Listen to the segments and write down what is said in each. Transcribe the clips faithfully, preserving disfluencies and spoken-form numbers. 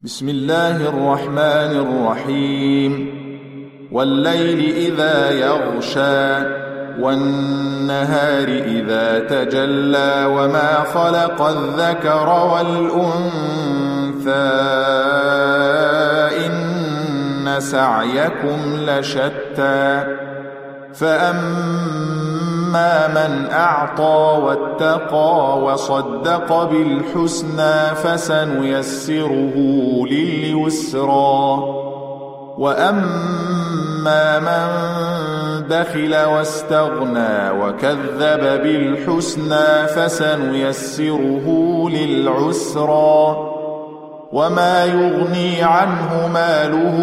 بسم الله الرحمن الرحيم والليل إذا يغشى والنهار إذا تجلى وما خلق الذكر والأنثى إن سعيكم لشتى فأما من أعطى واتقى وصدق بالحسنى فسنيسره لليسرى وأما من بخل واستغنى وكذب بالحسنى فسنيسره للعسرى وما يغني عنه ماله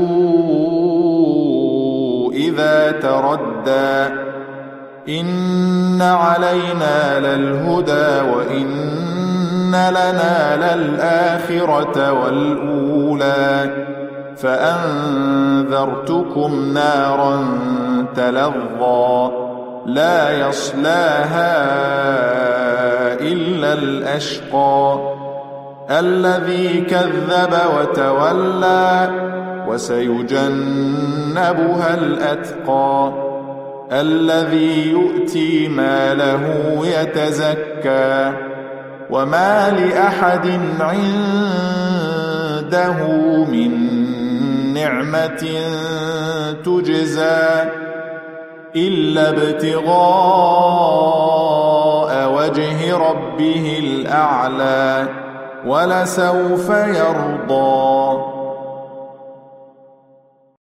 إذا تردى إن علينا للهدى وإن لنا للآخرة والأولى فأنذرتكم نارا تلظى لا يصلاها إلا الأشقى الذي كذب وتولى وسيجنبها الأتقى الذي يؤتي ماله يتزكى وما لأحد عنده من نعمة تجزى إلا ابتغاء وجه ربه الأعلى ولسوف يرضى.